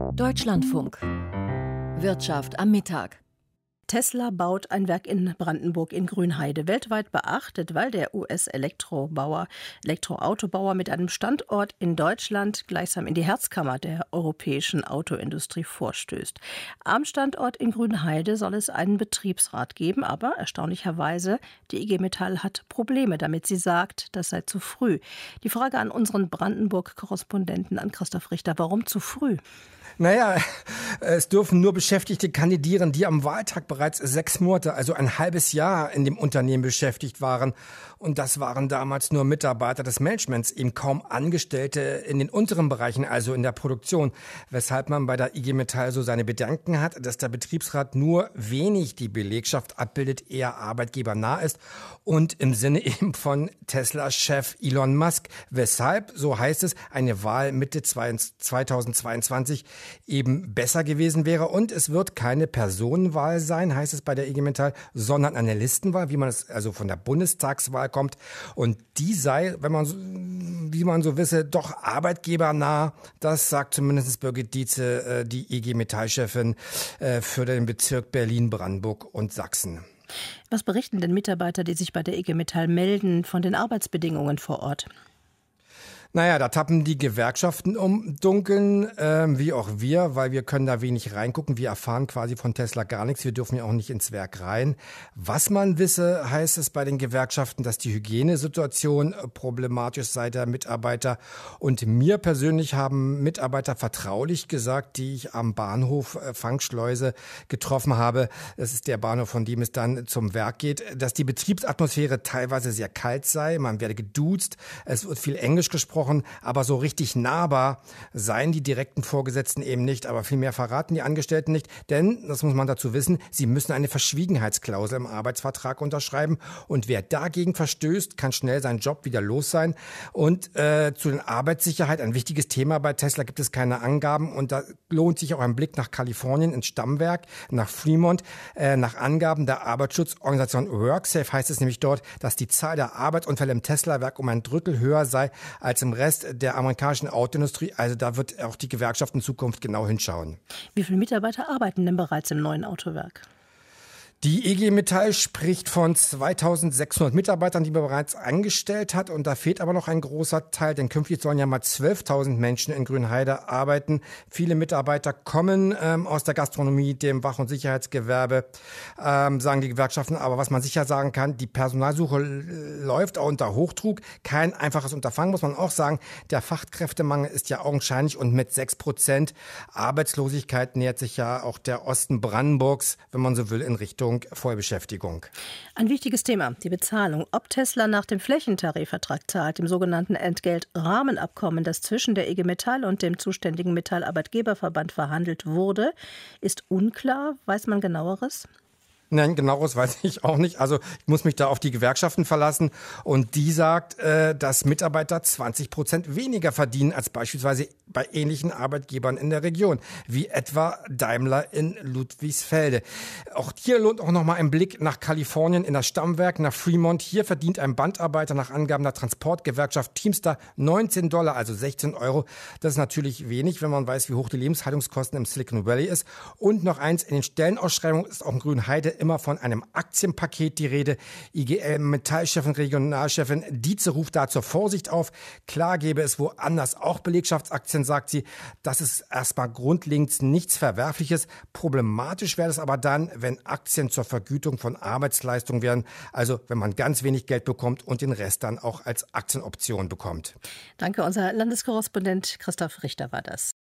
Deutschlandfunk. Wirtschaft am Mittag. Tesla baut ein Werk in Brandenburg in Grünheide. Weltweit beachtet, weil der US-Elektroautobauer mit einem Standort in Deutschland gleichsam in die Herzkammer der europäischen Autoindustrie vorstößt. Am Standort in Grünheide soll es einen Betriebsrat geben, aber erstaunlicherweise, die IG Metall hat Probleme damit. Sie sagt, das sei zu früh. Die Frage an unseren Brandenburg-Korrespondenten, an Christoph Richter, warum zu früh? Naja, es dürfen nur Beschäftigte kandidieren, die am Wahltag bereits 6 Monate, also ein halbes Jahr in dem Unternehmen beschäftigt waren. Und das waren damals nur Mitarbeiter des Managements, eben kaum Angestellte in den unteren Bereichen, also in der Produktion. Weshalb man bei der IG Metall so seine Bedenken hat, dass der Betriebsrat nur wenig die Belegschaft abbildet, eher arbeitgebernah ist und im Sinne eben von Tesla-Chef Elon Musk. Weshalb, so heißt es, eine Wahl Mitte 2022 eben besser gewesen wäre. Und es wird keine Personenwahl sein, heißt es bei der IG Metall, sondern eine Listenwahl, wie man es also von der Bundestagswahl kommt. Und die sei, wie man so wisse, doch arbeitgebernah. Das sagt zumindest Birgit Dietze, die IG Metall-Chefin für den Bezirk Berlin, Brandenburg und Sachsen. Was berichten denn Mitarbeiter, die sich bei der IG Metall melden, von den Arbeitsbedingungen vor Ort? Naja, da tappen die Gewerkschaften um Dunkeln, wie auch wir, weil wir können da wenig reingucken. Wir erfahren quasi von Tesla gar nichts. Wir dürfen ja auch nicht ins Werk rein. Was man wisse, heißt es bei den Gewerkschaften, dass die Hygienesituation problematisch sei der Mitarbeiter. Und mir persönlich haben Mitarbeiter vertraulich gesagt, die ich am Bahnhof Fangschleuse getroffen habe. Das ist der Bahnhof, von dem es dann zum Werk geht, dass die Betriebsatmosphäre teilweise sehr kalt sei. Man werde geduzt. Es wird viel Englisch gesprochen. Aber so richtig nahbar seien die direkten Vorgesetzten eben nicht. Aber viel mehr verraten die Angestellten nicht. Denn, das muss man dazu wissen, sie müssen eine Verschwiegenheitsklausel im Arbeitsvertrag unterschreiben. Und wer dagegen verstößt, kann schnell seinen Job wieder los sein. Und zu der Arbeitssicherheit, ein wichtiges Thema bei Tesla, gibt es keine Angaben. Und da lohnt sich auch ein Blick nach Kalifornien ins Stammwerk, nach Fremont. Nach Angaben der Arbeitsschutzorganisation WorkSafe heißt es nämlich dort, dass die Zahl der Arbeitsunfälle im Tesla-Werk um 1/3 höher sei als im Rest der amerikanischen Autoindustrie. Also da wird auch die Gewerkschaft in Zukunft genau hinschauen. Wie viele Mitarbeiter arbeiten denn bereits im neuen Autowerk? Die IG Metall spricht von 2600 Mitarbeitern, die man bereits angestellt hat. Und da fehlt aber noch ein großer Teil, denn künftig sollen ja mal 12.000 Menschen in Grünheide arbeiten. Viele Mitarbeiter kommen aus der Gastronomie, dem Wach- und Sicherheitsgewerbe, sagen die Gewerkschaften. Aber was man sicher sagen kann, die Personalsuche läuft auch unter Hochdruck. Kein einfaches Unterfangen, muss man auch sagen. Der Fachkräftemangel ist ja augenscheinlich und mit 6% Arbeitslosigkeit nähert sich ja auch der Osten Brandenburgs, wenn man so will, in Richtung Vollbeschäftigung. Ein wichtiges Thema, die Bezahlung. Ob Tesla nach dem Flächentarifvertrag zahlt, dem sogenannten Entgeltrahmenabkommen, das zwischen der IG Metall und dem zuständigen Metallarbeitgeberverband verhandelt wurde, ist unklar. Weiß man Genaueres? Nein, genaueres weiß ich auch nicht. Also ich muss mich da auf die Gewerkschaften verlassen. Und die sagt, dass Mitarbeiter 20% weniger verdienen als beispielsweise bei ähnlichen Arbeitgebern in der Region, wie etwa Daimler in Ludwigsfelde. Auch hier lohnt auch noch mal ein Blick nach Kalifornien in das Stammwerk, nach Fremont. Hier verdient ein Bandarbeiter nach Angaben der Transportgewerkschaft Teamster $19, also 16 Euro. Das ist natürlich wenig, wenn man weiß, wie hoch die Lebenshaltungskosten im Silicon Valley ist. Und noch eins, in den Stellenausschreibungen ist auch in Grünheide immer von einem Aktienpaket die Rede. IG Metallchefin, Regionalchefin Dietze ruft da zur Vorsicht auf. Klar gäbe es woanders auch Belegschaftsaktien, sagt sie. Das ist erstmal grundlegend nichts Verwerfliches. Problematisch wäre es aber dann, wenn Aktien zur Vergütung von Arbeitsleistung werden. Also wenn man ganz wenig Geld bekommt und den Rest dann auch als Aktienoption bekommt. Danke, unser Landeskorrespondent Christoph Richter war das.